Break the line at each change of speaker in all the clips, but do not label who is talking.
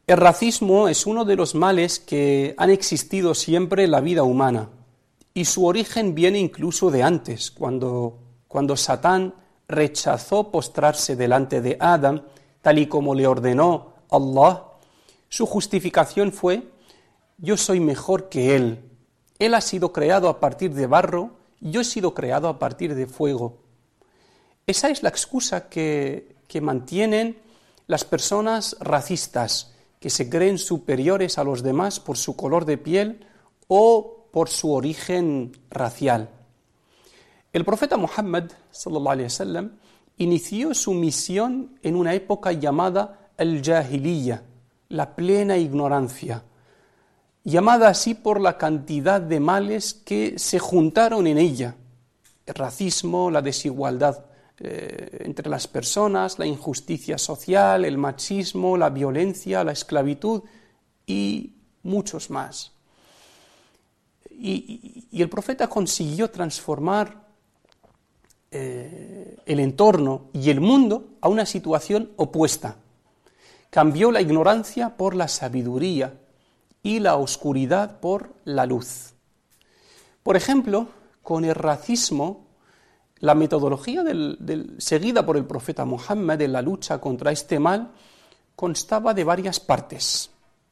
El racismo es uno de los males que han existido siempre en la vida humana y su origen viene incluso de antes, cuando Satán rechazó postrarse delante de Adán, tal y como le ordenó Allah. Su justificación fue: yo soy mejor que él. Él ha sido creado a partir de barro, yo he sido creado a partir de fuego. Esa es la excusa que mantienen las personas racistas, que se creen superiores a los demás por su color de piel o por su origen racial. El profeta Muhammad, sallallahu alaihi wasallam, inició su misión en una época llamada al-Jahiliya, la plena ignorancia, llamada así por la cantidad de males que se juntaron en ella: el racismo, la desigualdad entre las personas, la injusticia social, el machismo, la violencia, la esclavitud y muchos más. Y el profeta consiguió transformar el entorno y el mundo a una situación opuesta. Cambió la ignorancia por la sabiduría y la oscuridad por la luz. Por ejemplo, con el racismo, la metodología seguida por el profeta Muhammad en la lucha contra este mal constaba de varias partes.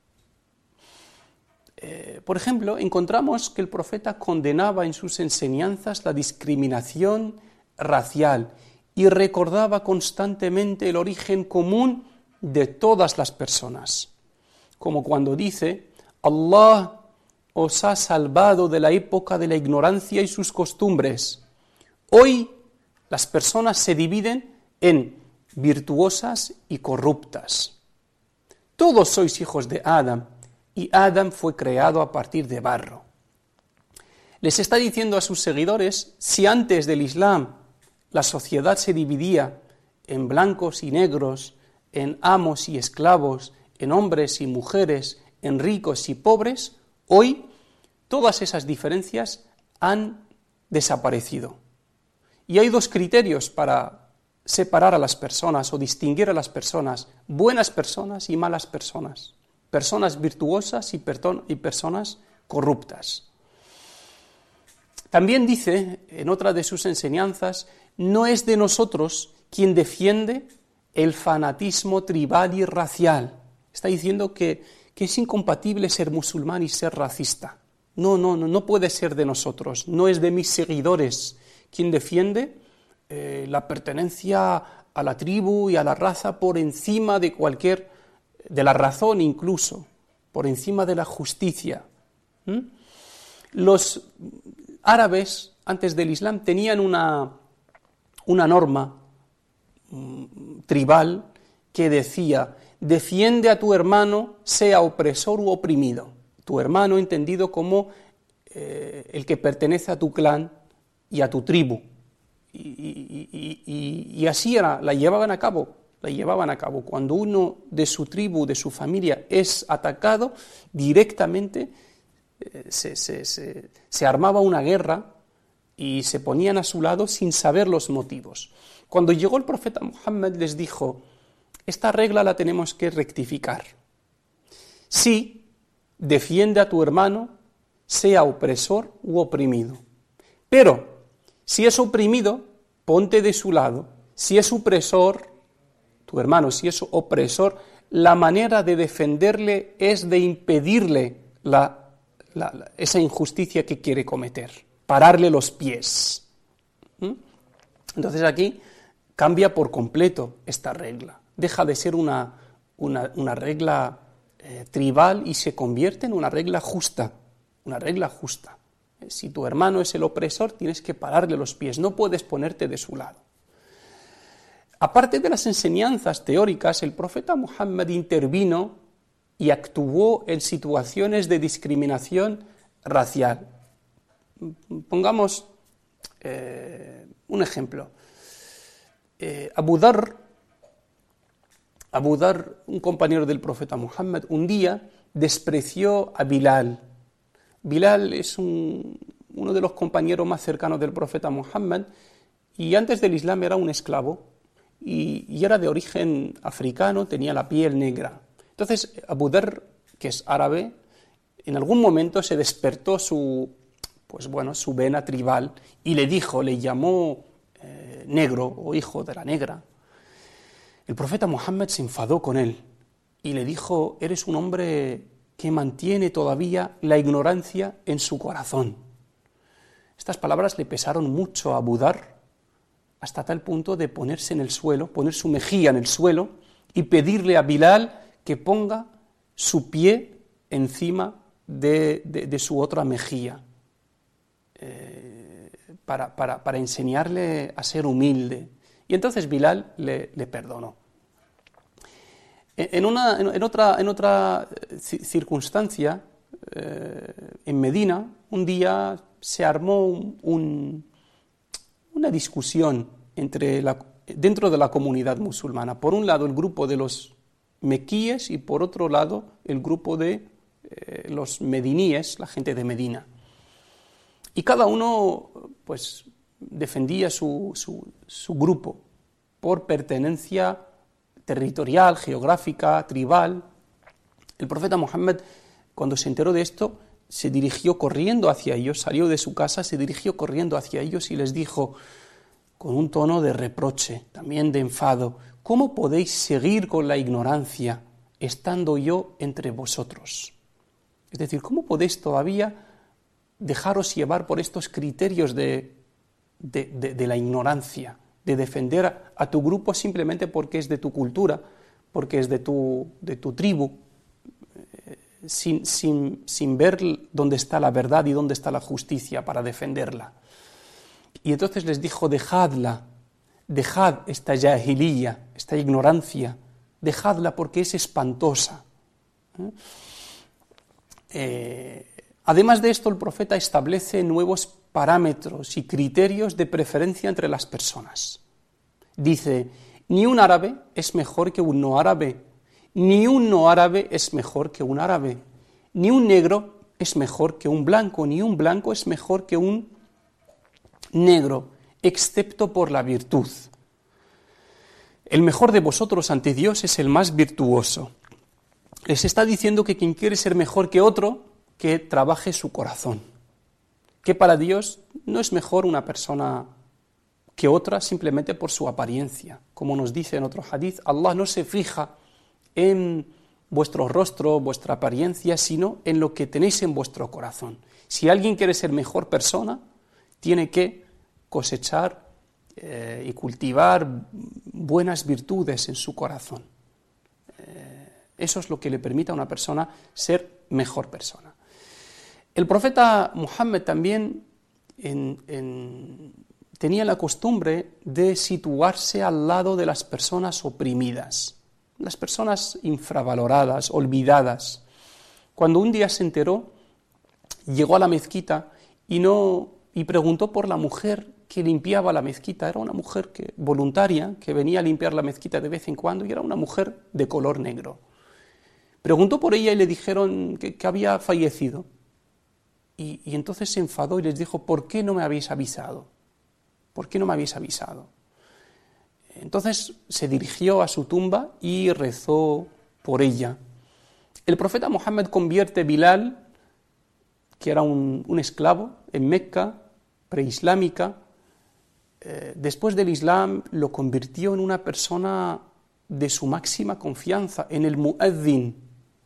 Por ejemplo, encontramos que el profeta condenaba en sus enseñanzas la discriminación racial y recordaba constantemente el origen común de todas las personas, como cuando dice: Allah os ha salvado de la época de la ignorancia y sus costumbres. Hoy las personas se dividen en virtuosas y corruptas. Todos sois hijos de Adán, y Adán fue creado a partir de barro. Les está diciendo a sus seguidores: si antes del Islam la sociedad se dividía en blancos y negros, en amos y esclavos, en hombres y mujeres, en ricos y pobres, hoy todas esas diferencias han desaparecido. Y hay dos criterios para separar a las personas o distinguir a las personas: buenas personas y malas personas, personas virtuosas y personas corruptas. También dice en otra de sus enseñanzas: no es de nosotros quien defiende el fanatismo tribal y racial. Está diciendo que es incompatible ser musulmán y ser racista. No puede ser de nosotros, no es de mis seguidores quien defiende la pertenencia a la tribu y a la raza por encima de la razón, incluso, por encima de la justicia. Los árabes, antes del Islam, tenían una norma tribal que decía: defiende a tu hermano, sea opresor u oprimido. Tu hermano entendido como el que pertenece a tu clan y a tu tribu. Y así era, la llevaban a cabo. Cuando uno de su tribu, de su familia, es atacado, directamente se armaba una guerra y se ponían a su lado sin saber los motivos. Cuando llegó el profeta Muhammad les dijo: esta regla la tenemos que rectificar. Sí, defiende a tu hermano, sea opresor u oprimido. Pero si es oprimido, ponte de su lado. Si es opresor, tu hermano, si es opresor, la manera de defenderle es de impedirle esa injusticia que quiere cometer, pararle los pies. Entonces aquí cambia por completo esta regla. Deja de ser una regla tribal y se convierte en una regla justa. Si tu hermano es el opresor, tienes que pararle los pies, no puedes ponerte de su lado. Aparte de las enseñanzas teóricas, el profeta Muhammad intervino y actuó en situaciones de discriminación racial. Pongamos un ejemplo. Abu Dharr, un compañero del profeta Muhammad, un día despreció a Bilal. Bilal es uno de los compañeros más cercanos del profeta Muhammad y antes del Islam era un esclavo y era de origen africano, tenía la piel negra. Entonces Abu Dharr, que es árabe, en algún momento se despertó su vena tribal y le llamó negro o hijo de la negra. El profeta Muhammad se enfadó con él y le dijo: eres un hombre que mantiene todavía la ignorancia en su corazón. Estas palabras le pesaron mucho a Abu Dharr, hasta tal punto de ponerse en el suelo, poner su mejilla en el suelo y pedirle a Bilal que ponga su pie encima de su otra mejilla, para enseñarle a ser humilde. Y entonces Bilal le perdonó. En otra circunstancia, en Medina, un día se armó una discusión dentro de la comunidad musulmana. Por un lado el grupo de los mequíes y por otro lado el grupo de los mediníes, la gente de Medina. Y cada uno pues defendía su grupo por pertenencia territorial, geográfica, tribal. El profeta Muhammad, cuando se enteró de esto, se dirigió corriendo hacia ellos, salió de su casa, se dirigió corriendo hacia ellos y les dijo con un tono de reproche, también de enfado: ¿cómo podéis seguir con la ignorancia estando yo entre vosotros? Es decir, ¿cómo podéis todavía dejaros llevar por estos criterios de la ignorancia, de defender a tu grupo simplemente porque es de tu cultura, porque es de tu tribu, sin ver dónde está la verdad y dónde está la justicia para defenderla? Y entonces les dijo: dejad esta jahiliyya, esta ignorancia, dejadla porque es espantosa. Además de esto, el profeta establece nuevos parámetros y criterios de preferencia entre las personas. Dice: ni un árabe es mejor que un no árabe, ni un no árabe es mejor que un árabe, ni un negro es mejor que un blanco, ni un blanco es mejor que un negro, excepto por la virtud. El mejor de vosotros ante Dios es el más virtuoso. Les está diciendo que quien quiere ser mejor que otro, que trabaje su corazón. Que para Dios no es mejor una persona que otra simplemente por su apariencia. Como nos dice en otro hadith, Allah no se fija en vuestro rostro, vuestra apariencia, sino en lo que tenéis en vuestro corazón. Si alguien quiere ser mejor persona, tiene que cosechar y cultivar buenas virtudes en su corazón. Eso es lo que le permite a una persona ser mejor persona. El profeta Muhammad también tenía la costumbre de situarse al lado de las personas oprimidas, las personas infravaloradas, olvidadas. Cuando un día se enteró, llegó a la mezquita y preguntó por la mujer que limpiaba la mezquita. Era una mujer voluntaria que venía a limpiar la mezquita de vez en cuando y era una mujer de color negro. Preguntó por ella y le dijeron que había fallecido. Y entonces se enfadó y les dijo: ¿por qué no me habéis avisado? ¿Por qué no me habéis avisado? Entonces se dirigió a su tumba y rezó por ella. El profeta Muhammad convierte a Bilal, que era un esclavo en Mecca, preislámica. Después del Islam lo convirtió en una persona de su máxima confianza, en el muezzin,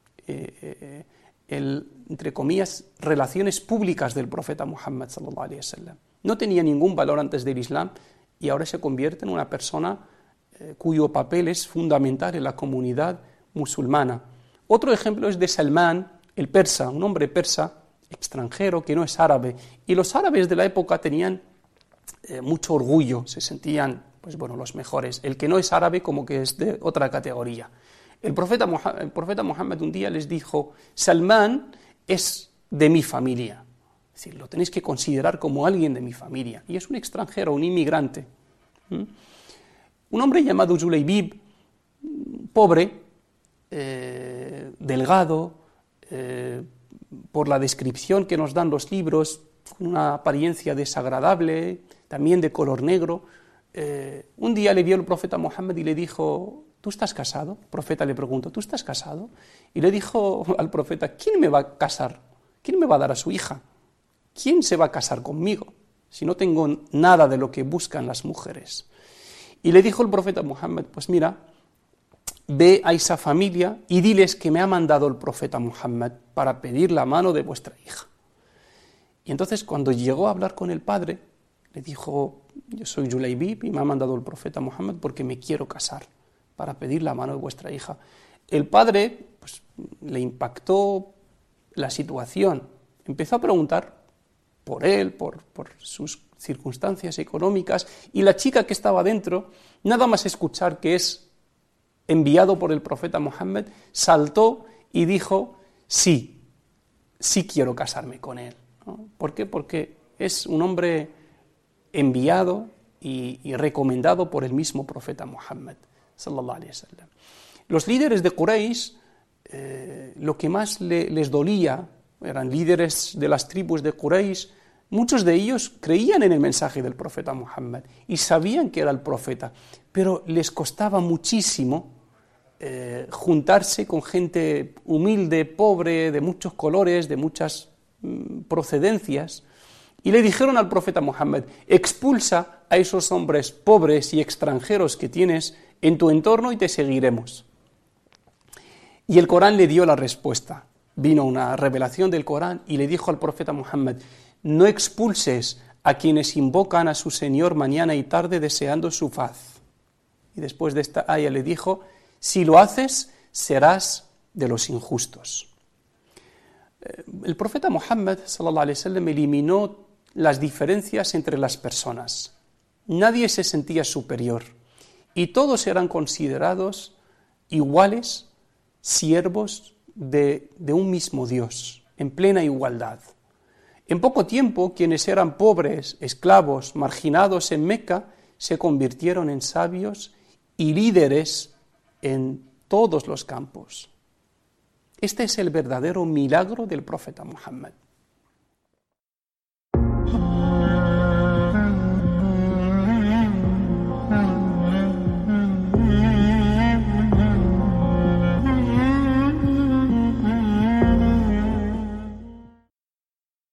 entre comillas, relaciones públicas del profeta Muhammad sallallahu alaihi wasallam. No tenía ningún valor antes del Islam y ahora se convierte en una persona cuyo papel es fundamental en la comunidad musulmana. Otro ejemplo es de Salmán, el persa, un hombre persa extranjero que no es árabe. Y los árabes de la época tenían mucho orgullo, se sentían los mejores. El que no es árabe como que es de otra categoría. El profeta Muhammad un día les dijo: Salmán es de mi familia. Es decir, lo tenéis que considerar como alguien de mi familia. Y es un extranjero, un inmigrante. Un hombre llamado Julaybib, pobre, delgado, por la descripción que nos dan los libros, con una apariencia desagradable, también de color negro. Un día le vio el profeta Muhammad y le dijo: ¿tú estás casado? El profeta le preguntó, ¿tú estás casado? Y le dijo al profeta, ¿quién me va a casar? ¿Quién me va a dar a su hija? ¿Quién se va a casar conmigo si no tengo nada de lo que buscan las mujeres? Y le dijo el profeta Muhammad, pues mira, ve a esa familia y diles que me ha mandado el profeta Muhammad para pedir la mano de vuestra hija. Y entonces cuando llegó a hablar con el padre, le dijo, yo soy Julaybib y me ha mandado el profeta Muhammad porque me quiero casar, para pedir la mano de vuestra hija. El padre pues, le impactó la situación, empezó a preguntar por él, por sus circunstancias económicas, y la chica que estaba dentro, nada más escuchar que es enviado por el profeta Muhammad, saltó y dijo, sí quiero casarme con él. ¿No? ¿Por qué? Porque es un hombre enviado y recomendado por el mismo profeta Muhammad, sallallahu alaihi wasallam. Los líderes de Quraysh, lo que más les dolía, eran líderes de las tribus de Quraysh, muchos de ellos creían en el mensaje del profeta Muhammad y sabían que era el profeta, pero les costaba muchísimo juntarse con gente humilde, pobre, de muchos colores, de muchas procedencias, y le dijeron al profeta Muhammad, expulsa a esos hombres pobres y extranjeros que tienes en tu entorno y te seguiremos. Y el Corán le dio la respuesta. Vino una revelación del Corán y le dijo al profeta Muhammad, no expulses a quienes invocan a su Señor mañana y tarde deseando su faz. Y después de esta aya le dijo, si lo haces, serás de los injustos. El profeta Muhammad, sallallahu alaihi wasallam, eliminó las diferencias entre las personas. Nadie se sentía superior y todos eran considerados iguales, siervos de un mismo Dios, en plena igualdad. En poco tiempo, quienes eran pobres, esclavos, marginados en Meca, se convirtieron en sabios y líderes en todos los campos. Este es el verdadero milagro del profeta Muhammad.